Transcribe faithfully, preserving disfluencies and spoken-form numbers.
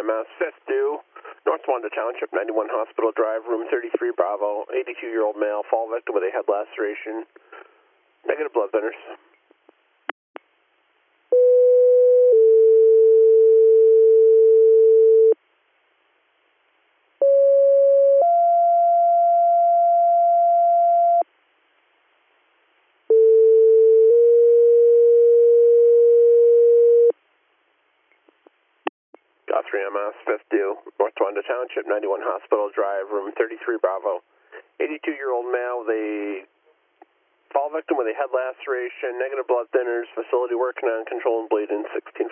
S, fifth due, North Wanda Township, ninety-one Hospital Drive, room thirty-three Bravo, eighty-two-year-old male, fall victim with a head laceration, negative blood thinners. Guthrie M S, fifth due, North Wanda Township, ninety-one Hospital Drive, room thirty-three Bravo, eighty-two-year-old male, the fall victim with a head laceration, negative blood thinners, facility working on control and bleeding, sixteen